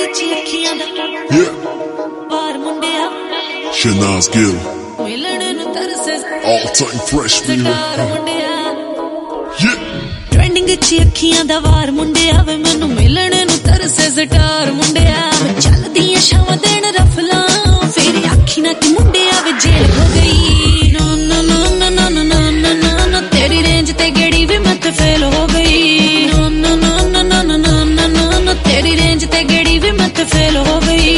Yeah. Shanaz Gill. All time fresh fever. Yeah. Trending अच्छी अखियां दा वार मुंडिया वे मैनू मिलने नू तरसे स्टार मुंडिया वे चलदियां शावां देन रफला फिर आखी ना कि मुंडिया वे जेल हो गई no no no no no no no no no तेरी रेंज ते गेड़ी वे मैं ते फेल हो गई no no no no no no no no no तेरी रेंज ते गेड़ी वे मैं ते फेल हो गई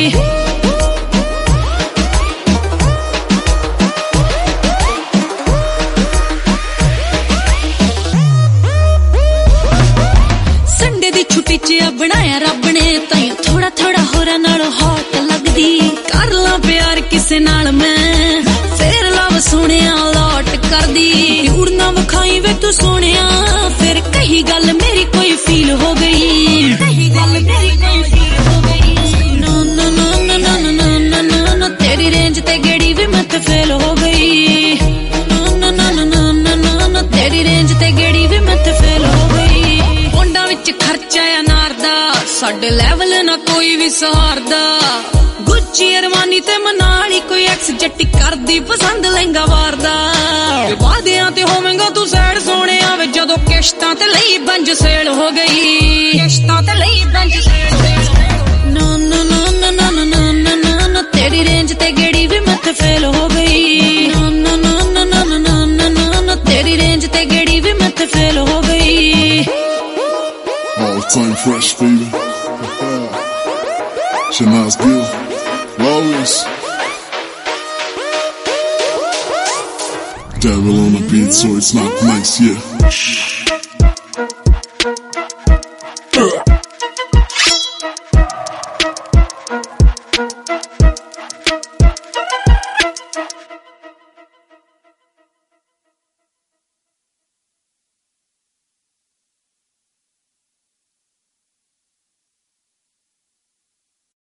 बनाया रब ने ताई थोड़ा थोड़ा होरा नालों हॉट लगदी कर ला प्यार किसे नाल मैं फिर लव सुनिया लौट कर दी उड़ना विखाई वे तू सुनिया फिर कही गल मेरी कोई फील हो गई कही गल मेरी कोई फील हो गई no no no no no no no no no तेरी रेंज ते गेड़ी भी मैं ते फेल हो गई no no no no no no no तेरी रेंज ते गेड़ी भी मैं ते फेल हो गई पोंडा विच खर्चा साडे लेवल ना कोई भी सहारदा गुच्ची अरमानी ते मनाली कोई एक्स जट्टी करदी पसंद लहंगा वारदा वादियां ते होवेंगा तू सैड सोने आवे जदों किश्तां ते लई बंज सेल हो गई किश्तां ते लई बंज sale no no no no no no no no no तेरी रेंज ते गेड़ी भी मैं ते फेल हो गई no no no no no no no no no तेरी रेंज ते गेड़ी भी मैं ते फेल हो गई All time fresh fever. Shanaz Gill. Glorious. Devil on the beat, so it's not nice, yeah.